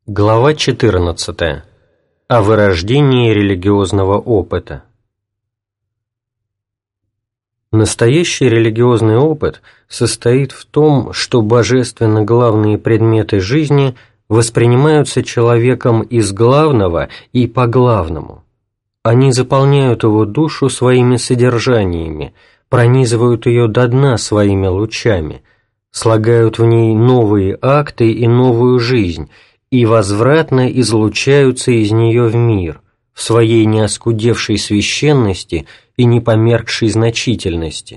Глава 14. О вырождении религиозного опыта. Настоящий религиозный опыт состоит в том, что божественно главные предметы жизни воспринимаются человеком из главного и по главному. Они заполняют его душу своими содержаниями, пронизывают ее до дна своими лучами, слагают в ней новые акты и новую жизнь, и возвратно излучаются из нее в мир, в своей неоскудевшей священности и непомеркшей значительности.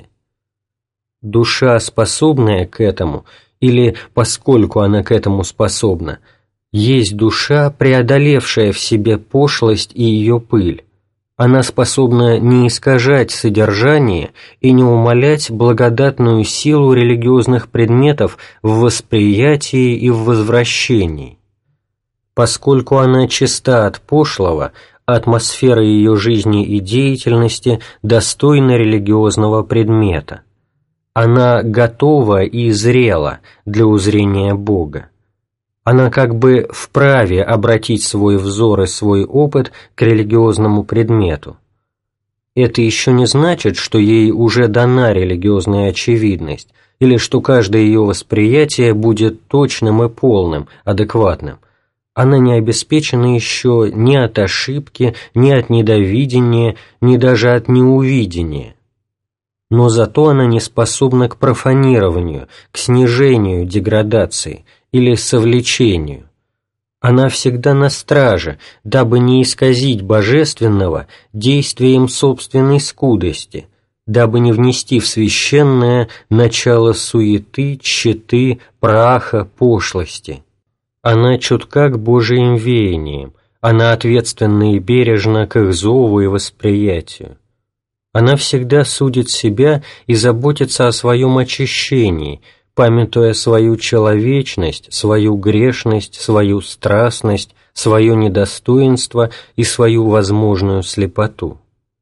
Душа, способная к этому, или поскольку она к этому способна, есть душа, преодолевшая в себе пошлость и ее пыль. Она способна не искажать содержание и не умалять благодатную силу религиозных предметов в восприятии и в возвращении. Поскольку она чиста от пошлого, атмосфера ее жизни и деятельности достойна религиозного предмета. Она готова и зрела для узрения Бога. Она как бы вправе обратить свой взор и свой опыт к религиозному предмету. Это еще не значит, что ей уже дана религиозная очевидность, или что каждое ее восприятие будет точным и полным, адекватным. Она не обеспечена еще ни от ошибки, ни от недовидения, ни даже от неувидения. Но зато она не способна к профанированию, к снижению деградации или совлечению. Она всегда на страже, дабы не исказить божественного действием собственной скудости, дабы не внести в священное начало суеты, тщеты, праха, пошлости. Она чутка к Божиим веяниям, она ответственна и бережна к их зову и восприятию. Она всегда судит себя и заботится о своем очищении, памятуя свою человечность, свою грешность, свою страстность, свое недостоинство и свою возможную слепоту.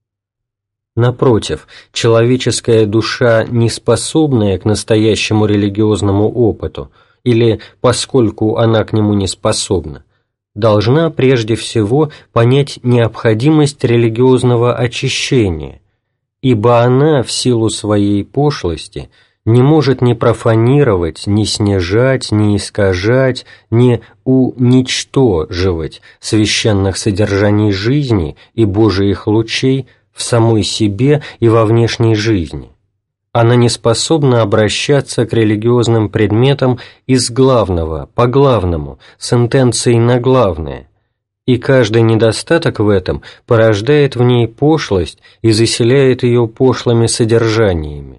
Напротив, человеческая душа, не способная к настоящему религиозному опыту, или поскольку она к нему не способна, должна прежде всего понять необходимость религиозного очищения, ибо она в силу своей пошлости не может ни профанировать, ни снижать, ни искажать, ни уничтоживать священных содержаний жизни и Божиих лучей в самой себе и во внешней жизни. Она не способна обращаться к религиозным предметам из главного по главному, с интенцией на главное, и каждый недостаток в этом порождает в ней пошлость и заселяет ее пошлыми содержаниями.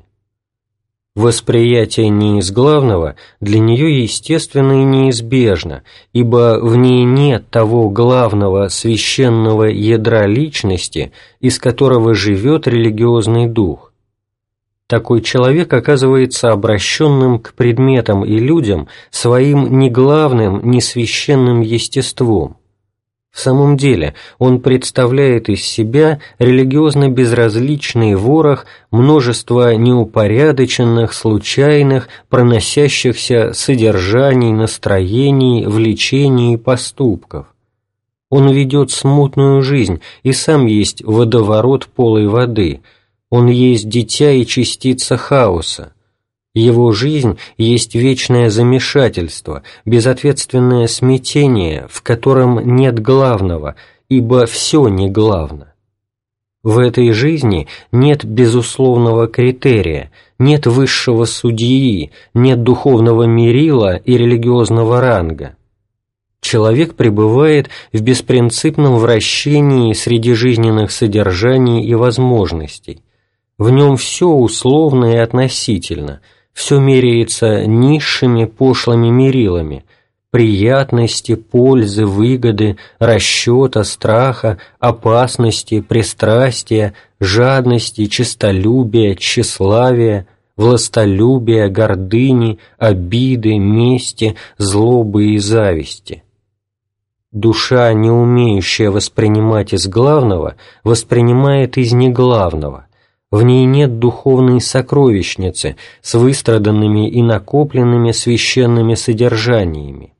Восприятие не из главного для нее естественно и неизбежно, ибо в ней нет того главного священного ядра личности, из которого живет религиозный дух. Такой человек оказывается обращенным к предметам и людям своим ни главным, ни священным естеством. В самом деле он представляет из себя религиозно безразличный ворох множества неупорядоченных, случайных, проносящихся содержаний, настроений, влечений и поступков. Он ведет смутную жизнь и сам есть водоворот полой воды. Он есть дитя и частица хаоса. Его жизнь есть вечное замешательство, безответственное смятение, в котором нет главного, ибо все не главно. В этой жизни нет безусловного критерия, нет высшего судьи, нет духовного мерила и религиозного ранга. Человек пребывает в беспринципном вращении среди жизненных содержаний и возможностей. В нем все условно и относительно, все меряется низшими пошлыми мерилами, приятности, пользы, выгоды, расчета, страха, опасности, пристрастия, жадности, честолюбия, тщеславия, властолюбия, гордыни, обиды, мести, злобы и зависти. Душа, не умеющая воспринимать из главного, воспринимает из неглавного. В ней нет духовной сокровищницы с выстраданными и накопленными священными содержаниями.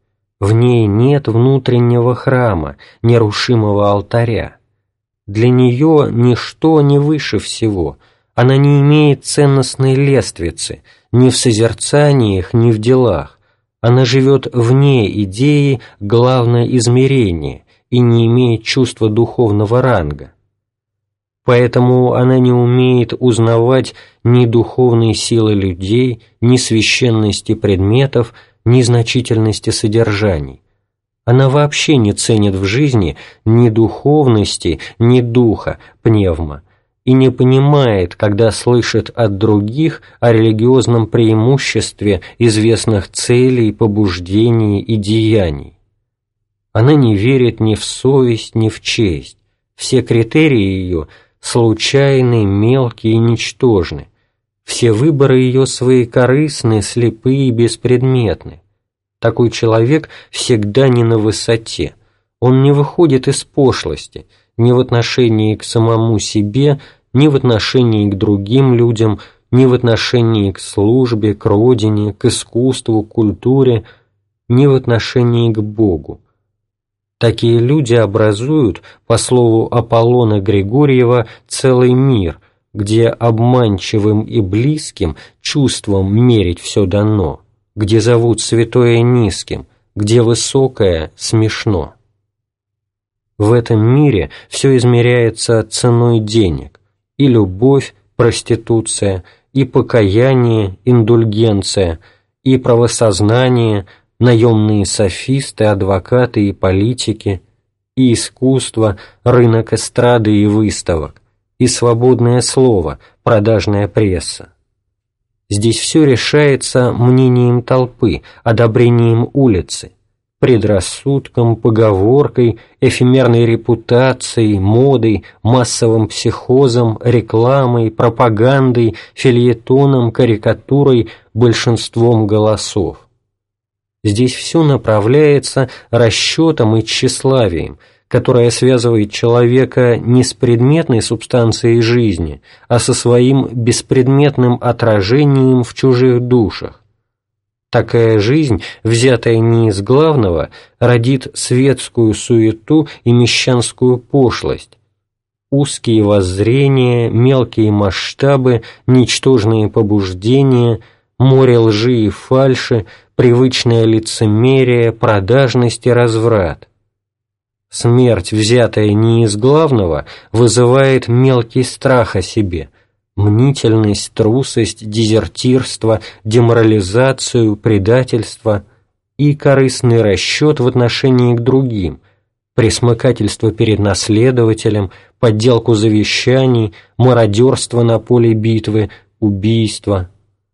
В ней нет внутреннего храма, нерушимого алтаря. Для нее ничто не выше всего, она не имеет ценностной лествицы ни в созерцаниях, ни в делах, она живет вне идеи главное измерение и не имеет чувства духовного ранга. Поэтому она не умеет узнавать ни духовные силы людей, ни священности предметов, ни значительности содержаний. Она вообще не ценит в жизни ни духовности, ни духа, пневма, и не понимает, когда слышит от других о религиозном преимуществе известных целей, побуждений и деяний. Она не верит ни в совесть, ни в честь. Все критерии ее случайны, мелкие и ничтожны. Все выборы ее своекорыстны, слепые и беспредметны. Такой человек всегда не на высоте. Он не выходит из пошлости, ни в отношении к самому себе, ни в отношении к другим людям, ни в отношении к службе, к родине, к искусству, к культуре, ни в отношении к Богу. Такие люди образуют, по слову Аполлона Григорьева, целый мир, где обманчивым и близким чувством мерить все дано, где зовут святое низким, где высокое смешно. В этом мире все измеряется ценой денег, и любовь, проституция, и покаяние, индульгенция, и правосознание, наемные софисты, адвокаты и политики, и искусство, рынок эстрады и выставок, и свободное слово, продажная пресса. Здесь все решается мнением толпы, одобрением улицы, предрассудком, поговоркой, эфемерной репутацией, модой, массовым психозом, рекламой, пропагандой, фельетоном, карикатурой, большинством голосов. Здесь все направляется расчетом и тщеславием, которое связывает человека не с предметной субстанцией жизни, а со своим беспредметным отражением в чужих душах. Такая жизнь, взятая не из главного, родит светскую суету и мещанскую пошлость, узкие воззрения, мелкие масштабы, ничтожные побуждения, море лжи и фальши, привычное лицемерие, продажность и разврат. Смерть, взятая не из главного, вызывает мелкий страх о себе, мнительность, трусость, дезертирство, деморализацию, предательство и корыстный расчет в отношении к другим, пресмыкательство перед наследователем, подделку завещаний, мародерство на поле битвы, убийство.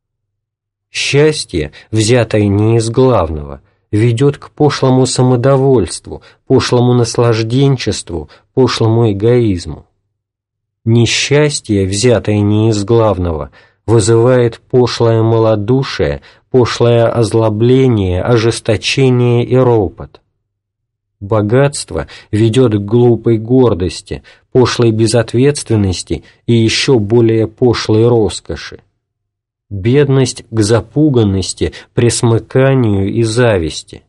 Счастье, взятое не из главного, ведет к пошлому самодовольству, пошлому наслажденчеству, пошлому эгоизму. Несчастье, взятое не из главного, вызывает пошлое малодушие, пошлое озлобление, ожесточение и ропот. Богатство ведет к глупой гордости, пошлой безответственности и еще более пошлой роскоши. Бедность к запуганности, пресмыканию и зависти.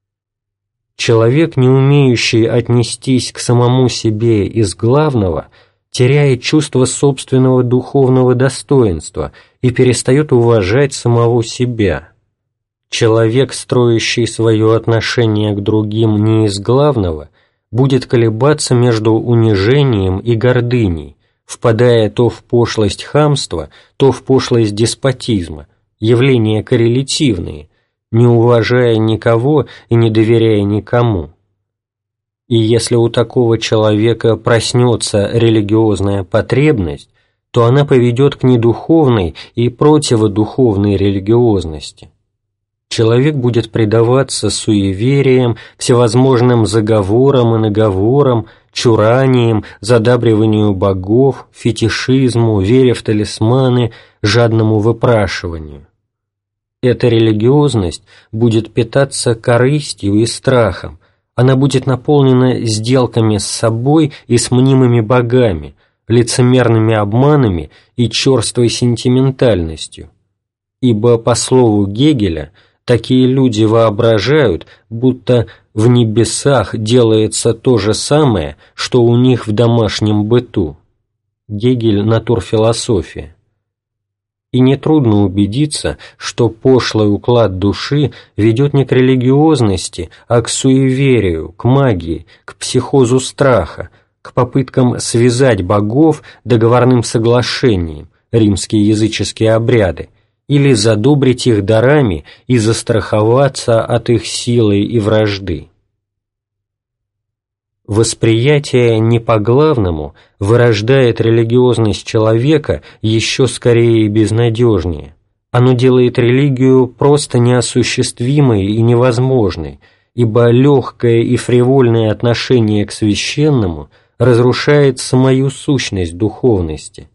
Человек, не умеющий отнестись к самому себе из главного, теряет чувство собственного духовного достоинства и перестает уважать самого себя. Человек, строящий свое отношение к другим не из главного, будет колебаться между унижением и гордыней, впадая то в пошлость хамства, то в пошлость деспотизма, явления коррелятивные, не уважая никого и не доверяя никому. И если у такого человека проснется религиозная потребность, то она поведет к недуховной и противодуховной религиозности. Человек будет предаваться суевериям, всевозможным заговорам и наговорам, чураниям, задабриванию богов, фетишизму, вере в талисманы, жадному выпрашиванию. Эта религиозность будет питаться корыстью и страхом, она будет наполнена сделками с собой и с мнимыми богами, лицемерными обманами и черствой сентиментальностью. Ибо, по слову Гегеля, Такие люди воображают, будто в небесах делается то же самое, что у них в домашнем быту. Гегель, «Натурфилософия». И нетрудно убедиться, что пошлый уклад души ведет не к религиозности, а к суеверию, к магии, к психозу страха, к попыткам связать богов договорным соглашением, римские языческие обряды, или задобрить их дарами и застраховаться от их силы и вражды. Восприятие не по-главному вырождает религиозность человека еще скорее и безнадежнее. Оно делает религию просто неосуществимой и невозможной, ибо легкое и фривольное отношение к священному разрушает самую сущность духовности.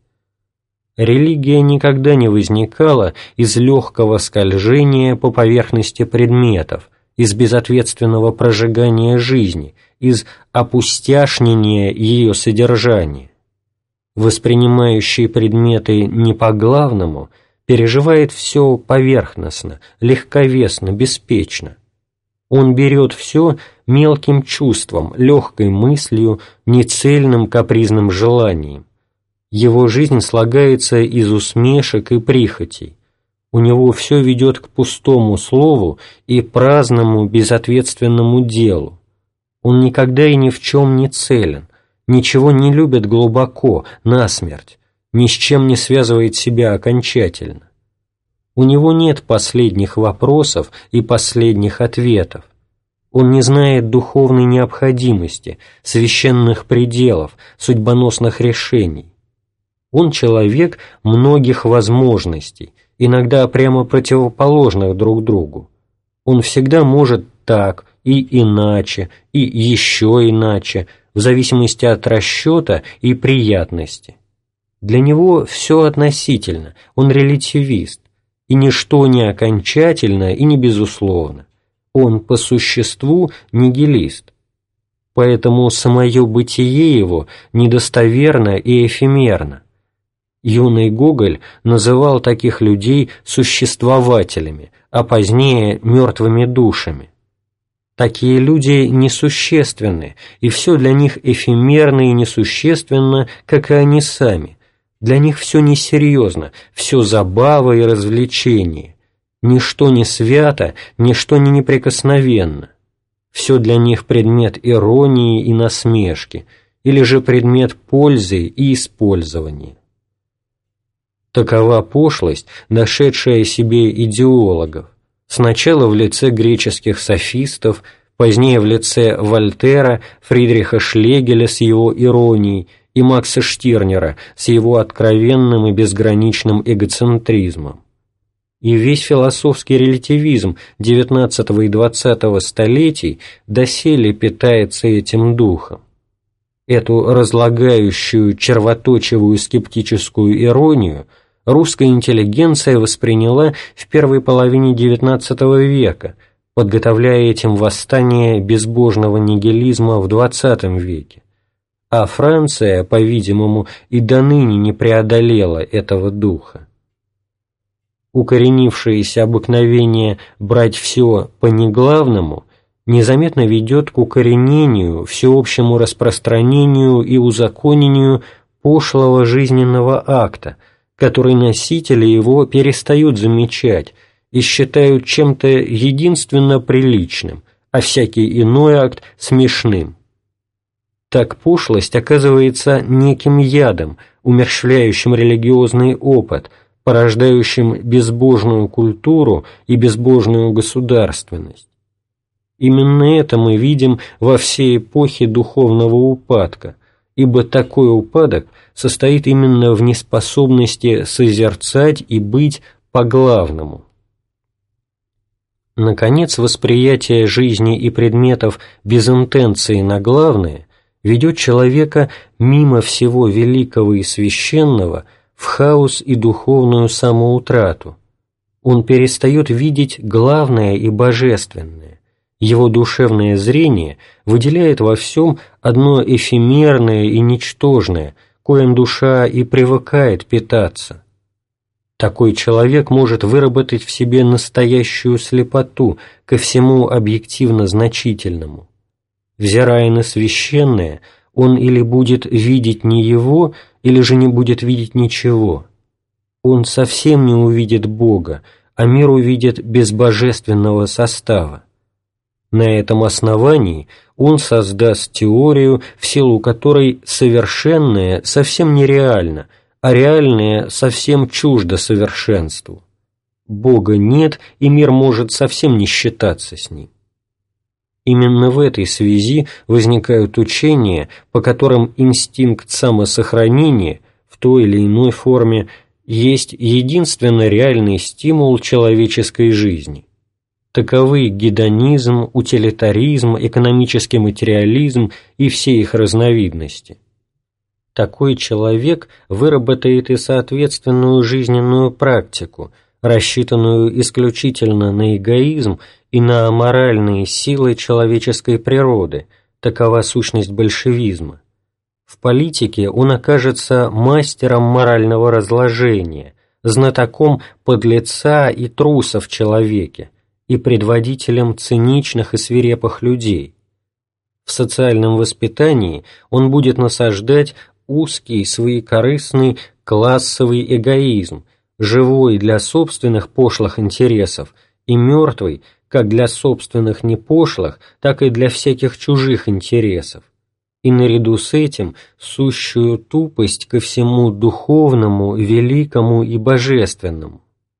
Религия никогда не возникала из легкого скольжения по поверхности предметов, из безответственного прожигания жизни, из опустяшнения ее содержания. Воспринимающий предметы не по-главному переживает все поверхностно, легковесно, беспечно. Он берет все мелким чувством, легкой мыслью, нецельным капризным желанием. Его жизнь слагается из усмешек и прихотей. У него все ведет к пустому слову и праздному, безответственному делу. Он никогда и ни в чем не целен, ничего не любит глубоко, насмерть, ни с чем не связывает себя окончательно. У него нет последних вопросов и последних ответов. Он не знает духовной необходимости, священных пределов, судьбоносных решений. Он человек многих возможностей, иногда прямо противоположных друг другу. Он всегда может так и иначе, и еще иначе, в зависимости от расчета и приятности. Для него все относительно, он релятивист, и ничто не окончательно и не безусловно. Он по существу нигилист. Поэтому самое бытие его недостоверно и эфемерно. Юный Гоголь называл таких людей существователями, а позднее мертвыми душами. Такие люди несущественны, и все для них эфемерно и несущественно, как и они сами. Для них все несерьезно, все забава и развлечение. Ничто не свято, ничто не неприкосновенно. Все для них предмет иронии и насмешки, или же предмет пользы и использования. Такова пошлость, дошедшая себе идеологов, сначала в лице греческих софистов, позднее в лице Вольтера, Фридриха Шлегеля с его иронией и Макса Штирнера с его откровенным и безграничным эгоцентризмом. И весь философский релятивизм XIX и XX столетий доселе питается этим духом. Эту разлагающую, червоточивую скептическую иронию русская интеллигенция восприняла в первой половине XIX века, подготовляя этим восстание безбожного нигилизма в XX веке. А Франция, по-видимому, и доныне не преодолела этого духа. Укоренившееся обыкновение брать все по неглавному незаметно ведет к укоренению, всеобщему распространению и узаконению пошлого жизненного акта, который носители его перестают замечать и считают чем-то единственно приличным, а всякий иной акт смешным. Так пошлость оказывается неким ядом, умерщвляющим религиозный опыт, порождающим безбожную культуру и безбожную государственность. Именно это мы видим во всей эпохе духовного упадка, ибо такой упадок состоит именно в неспособности созерцать и быть по-главному. Наконец, восприятие жизни и предметов без интенции на главное ведет человека мимо всего великого и священного в хаос и духовную самоутрату. Он перестает видеть главное и божественное. Его душевное зрение выделяет во всем одно эфемерное и ничтожное, коим душа и привыкает питаться. Такой человек может выработать в себе настоящую слепоту ко всему объективно значительному. Взирая на священное, он или будет видеть не его, или же не будет видеть ничего. Он совсем не увидит Бога, а мир увидит без божественного состава. На этом основании он создаст теорию, в силу которой совершенное совсем нереально, а реальное совсем чуждо совершенству. Бога нет, и мир может совсем не считаться с ним. Именно в этой связи возникают учения, по которым инстинкт самосохранения в той или иной форме есть единственно реальный стимул человеческой жизни. Таковы гедонизм, утилитаризм, экономический материализм и все их разновидности. Такой человек выработает и соответственную жизненную практику, рассчитанную исключительно на эгоизм и на моральные силы человеческой природы, такова сущность большевизма. В политике он окажется мастером морального разложения, знатоком подлеца и труса в человеке и предводителем циничных и свирепых людей. В социальном воспитании он будет насаждать узкий, своекорыстный, классовый эгоизм, живой для собственных пошлых интересов и мертвый как для собственных непошлых, так и для всяких чужих интересов, и наряду с этим сущую тупость ко всему духовному, великому и божественному.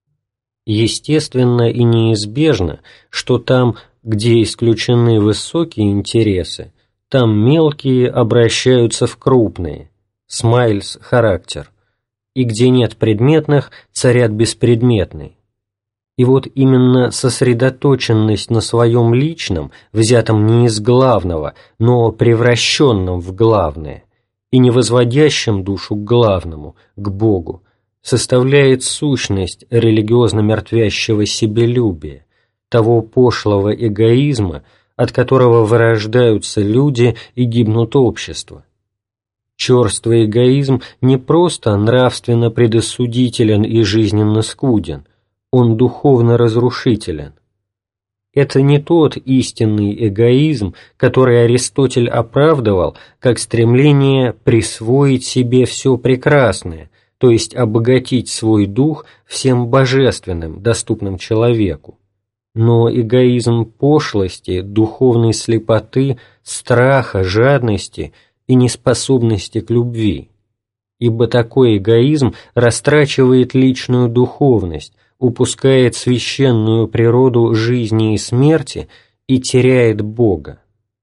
Естественно и неизбежно, что там, где исключены высокие интересы, там мелкие обращаются в крупные, Смайльс характер, и где нет предметных, царят беспредметные. И вот именно сосредоточенность на своем личном, взятом не из главного, но превращенном в главное, и не возводящем душу к главному, к Богу, составляет сущность религиозно мертвящего себелюбия, того пошлого эгоизма, от которого вырождаются люди и гибнут общества. Черствый эгоизм не просто нравственно предосудителен и жизненно скуден, он духовно разрушителен. Это не тот истинный эгоизм, который Аристотель оправдывал как стремление присвоить себе все прекрасное, то есть обогатить свой дух всем божественным, доступным человеку. Но эгоизм пошлости, духовной слепоты, страха, жадности и неспособности к любви. Ибо такой эгоизм растрачивает личную духовность, упускает священную природу жизни и смерти и теряет Бога.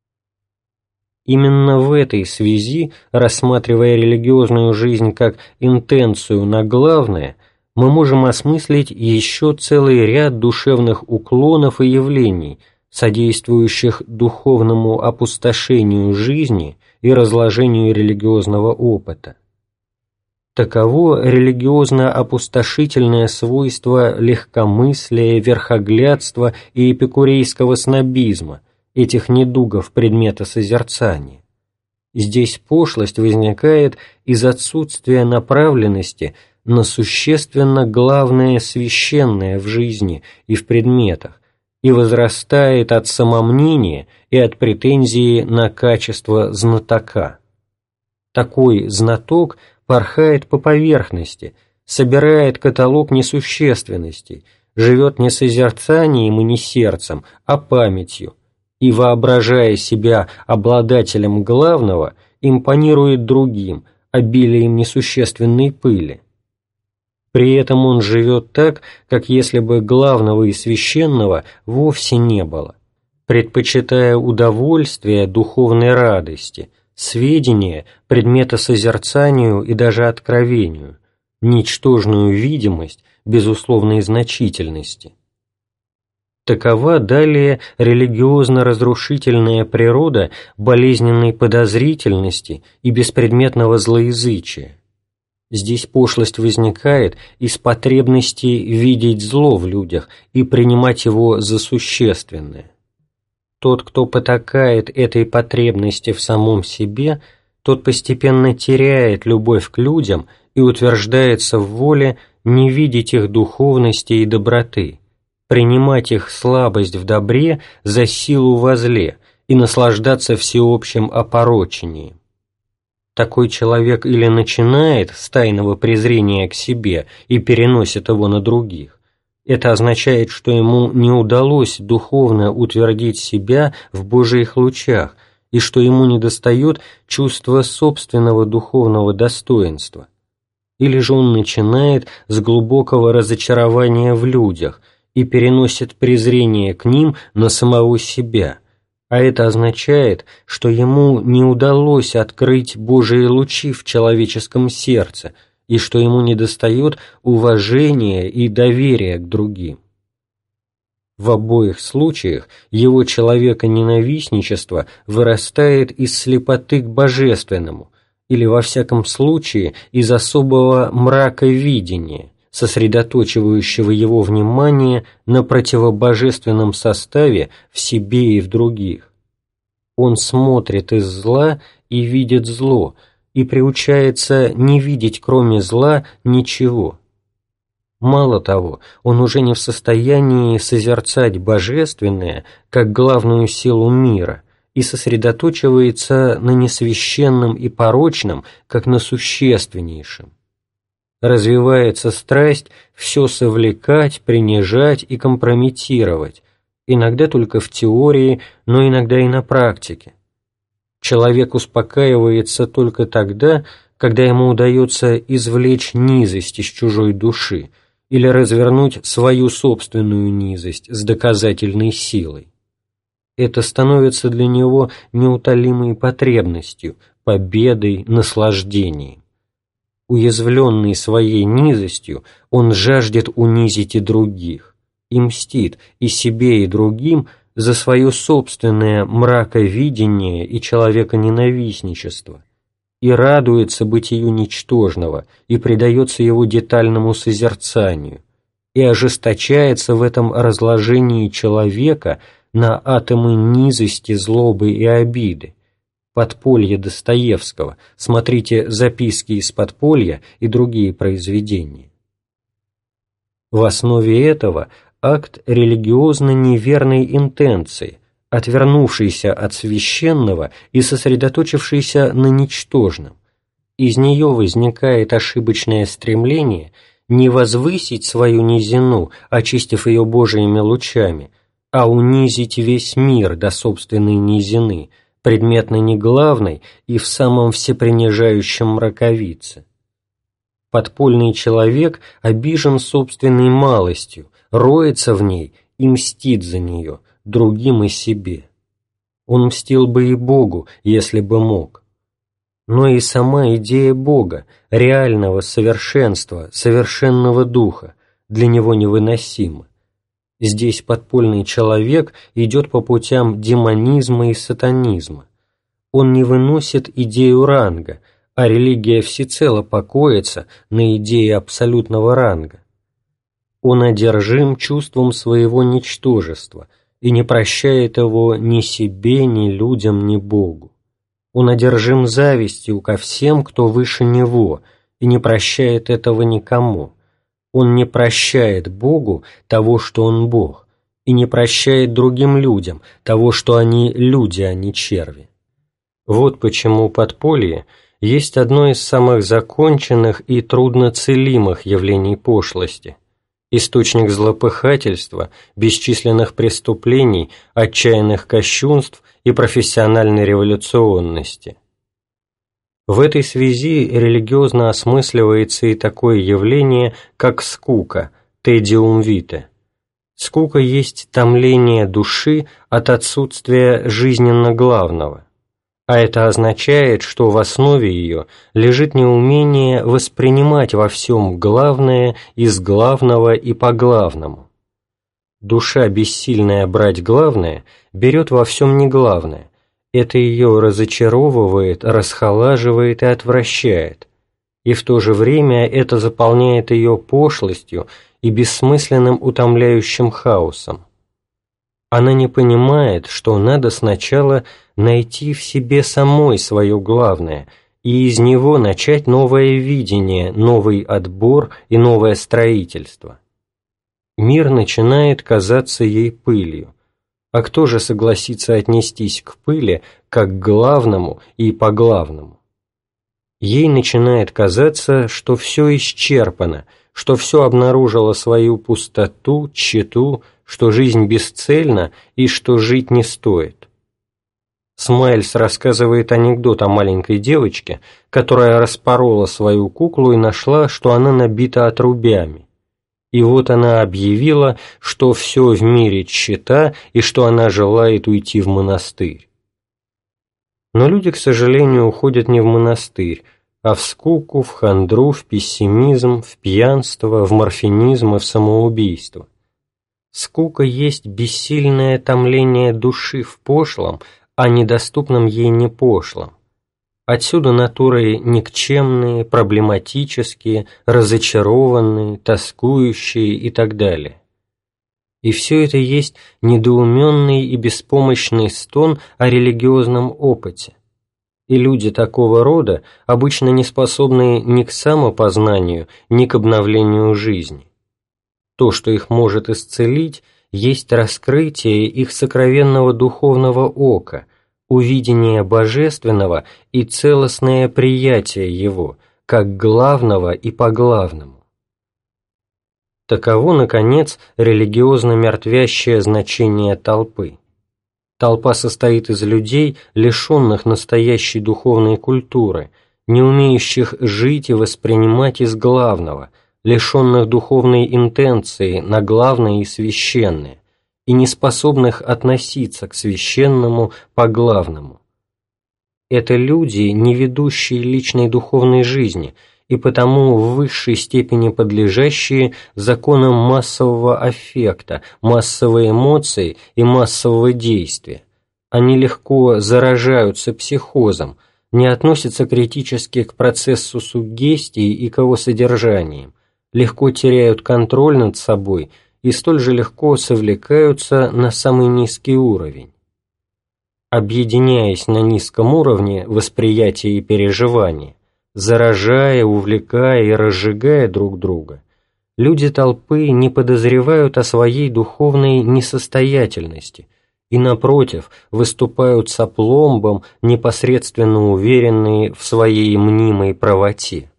Именно в этой связи, рассматривая религиозную жизнь как интенцию на главное, мы можем осмыслить еще целый ряд душевных уклонов и явлений, содействующих духовному опустошению жизни и разложению религиозного опыта. Таково религиозно-опустошительное свойство легкомыслия, верхоглядства и эпикурейского снобизма, этих недугов предмета созерцания. Здесь пошлость возникает из отсутствия направленности на существенно главное священное в жизни и в предметах, и возрастает от самомнения и от претензии на качество знатока. Такой знаток порхает по поверхности, собирает каталог несущественностей, живет не созерцанием и не сердцем, а памятью, и, воображая себя обладателем главного, импонирует другим, обилием несущественной пыли. При этом он живет так, как если бы главного и священного вовсе не было, предпочитая удовольствие духовной радости, сведения, предмета созерцанию и даже откровению, ничтожную видимость безусловной значительности. Такова далее религиозно-разрушительная природа болезненной подозрительности и беспредметного злоязычия. Здесь пошлость возникает из потребности видеть зло в людях и принимать его за существенное. Тот, кто потакает этой потребности в самом себе, тот постепенно теряет любовь к людям и утверждается в воле не видеть их духовности и доброты, принимать их слабость в добре за силу во зле и наслаждаться всеобщим опорочением. Такой человек или начинает с тайного презрения к себе и переносит его на других. Это означает, что ему не удалось духовно утвердить себя в Божиих лучах и что ему недостает чувства собственного духовного достоинства. Или же он начинает с глубокого разочарования в людях и переносит презрение к ним на самого себя, а это означает, что ему не удалось открыть Божии лучи в человеческом сердце и что ему недостает уважения и доверия к другим. В обоих случаях его человеконенавистничество вырастает из слепоты к божественному, или во всяком случае из особого мраковидения, сосредоточивающего его внимание на противобожественном составе в себе и в других. Он смотрит из зла и видит зло, и приучается не видеть кроме зла ничего. Мало того, он уже не в состоянии созерцать божественное как главную силу мира и сосредоточивается на несвященном и порочном как на существеннейшем. Развивается страсть все совлекать, принижать и компрометировать, иногда только в теории, но иногда и на практике. Человек успокаивается только тогда, когда ему удается извлечь низость из чужой души или развернуть свою собственную низость с доказательной силой. Это становится для него неутолимой потребностью, победой, наслаждением. Уязвленный своей низостью, он жаждет унизить и других, и мстит и себе, и другим за свое собственное мраковидение и человеконенавистничество, и радуется бытию ничтожного, и предается его детальному созерцанию, и ожесточается в этом разложении человека на атомы низости, злобы и обиды. Подполье Достоевского. Смотрите «Записки из подполья» и другие произведения. В основе этого акт религиозно неверной интенции, отвернувшийся от священного и сосредоточившийся на ничтожном. Из нее возникает ошибочное стремление не возвысить свою низину, очистив ее Божиими лучами, а унизить весь мир до собственной низины, предметно неглавной и в самом всепринижающем мраковице. Подпольный человек обижен собственной малостью, роется в ней и мстит за нее, другим и себе. Он мстил бы и Богу, если бы мог. Но и сама идея Бога, реального совершенства, совершенного духа, для него невыносима. Здесь подпольный человек идет по путям демонизма и сатанизма. Он не выносит идею ранга, а религия всецело покоится на идее абсолютного ранга. Он одержим чувством своего ничтожества и не прощает его ни себе, ни людям, ни Богу. Он одержим завистью ко всем, кто выше него, и не прощает этого никому. Он не прощает Богу того, что Он Бог, и не прощает другим людям того, что они люди, а не черви. Вот почему подполье есть одно из самых законченных и трудноцелимых явлений пошлости, источник злопыхательства, бесчисленных преступлений, отчаянных кощунств и профессиональной революционности. В этой связи религиозно осмысливается и такое явление, как скука, tedium vitae. Скука есть томление души от отсутствия жизненно главного, а это означает, что в основе ее лежит неумение воспринимать во всем главное из главного и по главному. Душа, бессильная брать главное, берет во всем неглавное. Это ее разочаровывает, расхолаживает и отвращает, и в то же время это заполняет ее пошлостью и бессмысленным утомляющим хаосом. Она не понимает, что надо сначала найти в себе самой свое главное и из него начать новое видение, новый отбор и новое строительство. Мир начинает казаться ей пылью. А кто же согласится отнестись к пыли как к главному и поглавному? Ей начинает казаться, что все исчерпано, что все обнаружило свою пустоту, тщету, что жизнь бесцельна и что жить не стоит. Смайльс рассказывает анекдот о маленькой девочке, которая распорола свою куклу и нашла, что она набита отрубями. И вот она объявила, что все в мире тщета и что она желает уйти в монастырь. Но люди, к сожалению, уходят не в монастырь, а в скуку, в хандру, в пессимизм, в пьянство, в морфинизм и в самоубийство. Скука есть бессильное томление души в пошлом, а недоступном ей не пошлом. Отсюда натуры никчемные, проблематические, разочарованные, тоскующие и так далее. И все это есть недоуменный и беспомощный стон о религиозном опыте. И люди такого рода обычно не способны ни к самопознанию, ни к обновлению жизни. То, что их может исцелить, есть раскрытие их сокровенного духовного ока, увидение божественного и целостное приятие его, как главного и поглавному. Таково, наконец, религиозно-мертвящее значение толпы. Толпа состоит из людей, лишенных настоящей духовной культуры, не умеющих жить и воспринимать из главного, лишенных духовной интенции на главное и священное, и не способных относиться к священному по главному. Это люди, не ведущие личной духовной жизни, и потому в высшей степени подлежащие законам массового аффекта, массовой эмоции и массового действия. Они легко заражаются психозом, не относятся критически к процессу суггестии и к его содержаниям, легко теряют контроль над собой и столь же легко совлекаются на самый низкий уровень. Объединяясь на низком уровне восприятия и переживания, заражая, увлекая и разжигая друг друга, люди толпы не подозревают о своей духовной несостоятельности и, напротив, выступают с опломбом, непосредственно уверенные в своей мнимой правоте.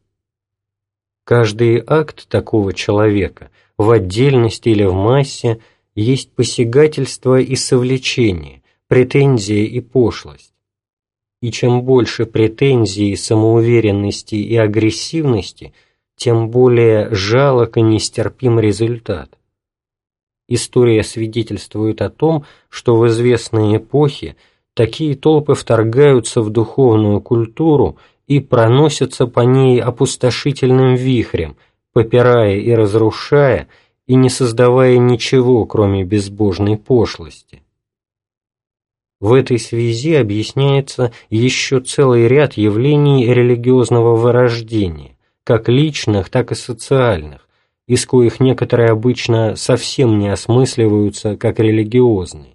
Каждый акт такого человека, в отдельности или в массе, есть посягательство и совлечение, претензия и пошлость. И чем больше претензий, самоуверенности и агрессивности, тем более жалок и нестерпим результат. История свидетельствует о том, что в известные эпохи такие толпы вторгаются в духовную культуру и проносятся по ней опустошительным вихрем, попирая и разрушая, и не создавая ничего, кроме безбожной пошлости. В этой связи объясняется еще целый ряд явлений религиозного вырождения, как личных, так и социальных, из коих некоторые обычно совсем не осмысливаются как религиозные.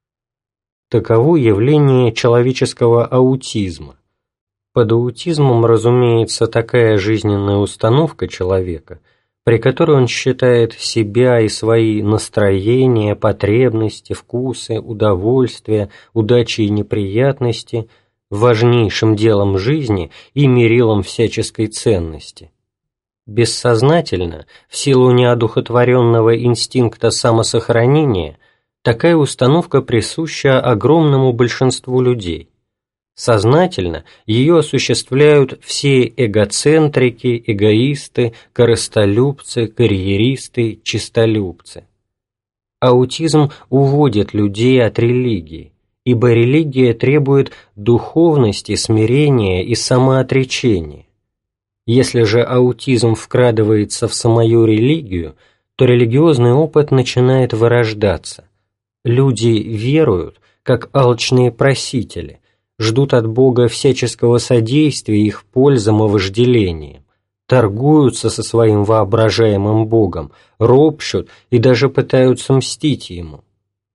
Таково явление человеческого аутизма. Под аутизмом разумеется такая жизненная установка человека, при которой он считает себя и свои настроения, потребности, вкусы, удовольствия, удачи и неприятности важнейшим делом жизни и мерилом всяческой ценности. Бессознательно, в силу неодухотворенного инстинкта самосохранения, такая установка присуща огромному большинству людей. Сознательно ее осуществляют все эгоцентрики, эгоисты, корыстолюбцы, карьеристы, честолюбцы. Аутизм уводит людей от религии, ибо религия требует духовности, смирения и самоотречения. Если же аутизм вкрадывается в самую религию, то религиозный опыт начинает вырождаться. Люди веруют, как алчные просители, ждут от Бога всяческого содействия их пользам и вожделениям, торгуются со своим воображаемым Богом, ропщут и даже пытаются мстить Ему.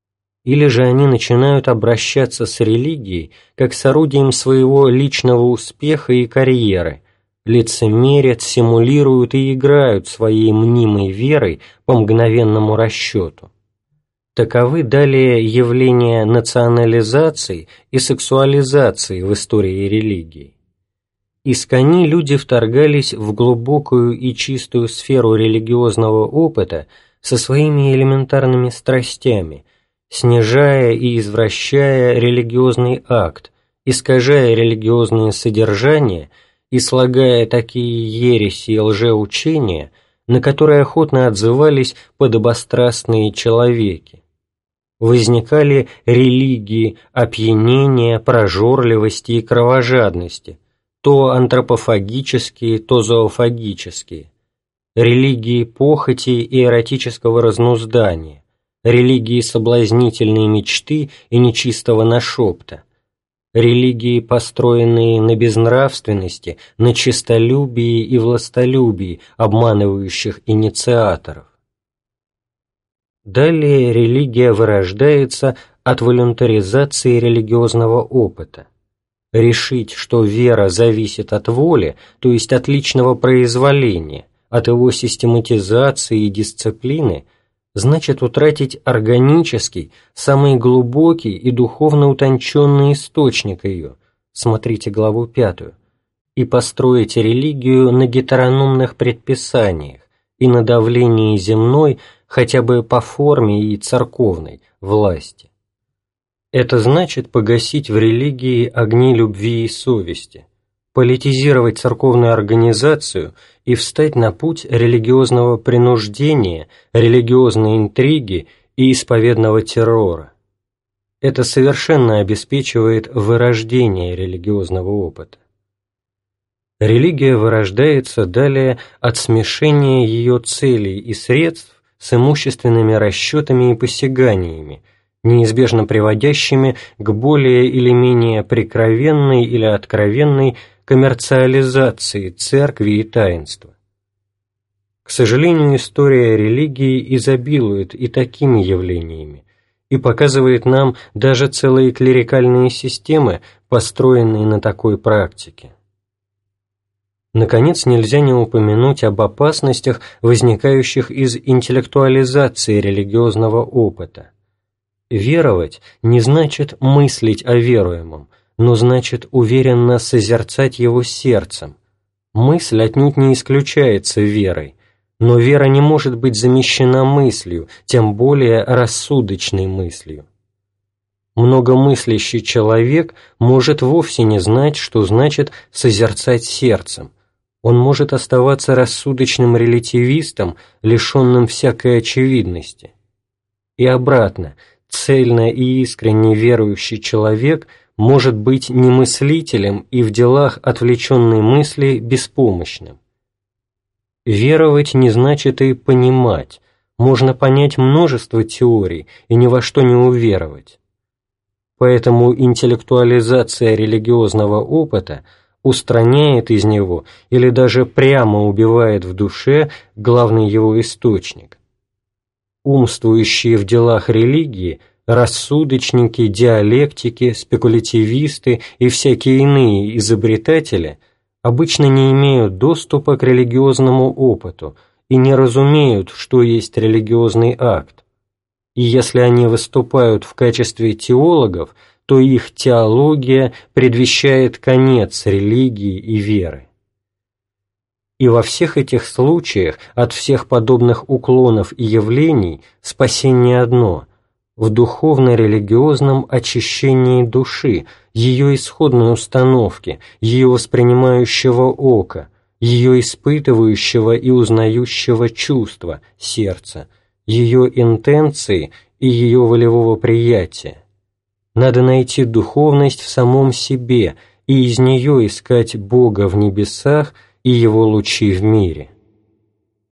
или же они начинают обращаться с религией как с орудием своего личного успеха и карьеры, лицемерят, симулируют и играют своей мнимой верой по мгновенному расчету. Таковы далее явления национализации и сексуализации в истории религии. Искони люди вторгались в глубокую и чистую сферу религиозного опыта со своими элементарными страстями, снижая и извращая религиозный акт, искажая религиозное содержание и слагая такие ереси и лжеучения, на которые охотно отзывались подобострастные человеки. Возникали религии опьянения, прожорливости и кровожадности, то антропофагические, то зоофагические, религии похоти и эротического разнуздания, религии соблазнительной мечты и нечистого нашепта, религии, построенные на безнравственности, на честолюбии и властолюбии, обманывающих инициаторов. Далее религия вырождается от волюнтаризации религиозного опыта. Решить, что вера зависит от воли, то есть от личного произволения, от его систематизации и дисциплины, значит утратить органический, самый глубокий и духовно утонченный источник ее, смотрите главу 5, и построить религию на гетерономных предписаниях и на давлении земной, хотя бы по форме и церковной, власти. Это значит погасить в религии огни любви и совести, политизировать церковную организацию и встать на путь религиозного принуждения, религиозной интриги и исповедного террора. Это совершенно обеспечивает вырождение религиозного опыта. Религия вырождается далее от смешения ее целей и средств с имущественными расчетами и посяганиями, неизбежно приводящими к более или менее прикровенной или откровенной коммерциализации церкви и таинства. К сожалению, история религии изобилует и такими явлениями, и показывает нам даже целые клерикальные системы, построенные на такой практике. Наконец, нельзя не упомянуть об опасностях, возникающих из интеллектуализации религиозного опыта. Веровать не значит мыслить о веруемом, но значит уверенно созерцать его сердцем. Мысль отнюдь не исключается верой, но вера не может быть замещена мыслью, тем более рассудочной мыслью. Многомыслящий человек может вовсе не знать, что значит созерцать сердцем. Он может оставаться рассудочным релятивистом, лишенным всякой очевидности. И обратно, цельно и искренне верующий человек может быть немыслителем и в делах отвлеченной мысли беспомощным. Веровать не значит и понимать. Можно понять множество теорий и ни во что не уверовать. Поэтому интеллектуализация религиозного опыта устраняет из него или даже прямо убивает в душе главный его источник. Умствующие в делах религии, рассудочники, диалектики, спекулятивисты и всякие иные изобретатели обычно не имеют доступа к религиозному опыту и не разумеют, что есть религиозный акт. И если они выступают в качестве теологов, то их теология предвещает конец религии и веры. И во всех этих случаях, от всех подобных уклонов и явлений, спасение одно – в духовно-религиозном очищении души, ее исходной установки, ее воспринимающего ока, ее испытывающего и узнающего чувства, сердца, ее интенции и ее волевого приятия. Надо найти духовность в самом себе и из нее искать Бога в небесах и Его лучи в мире.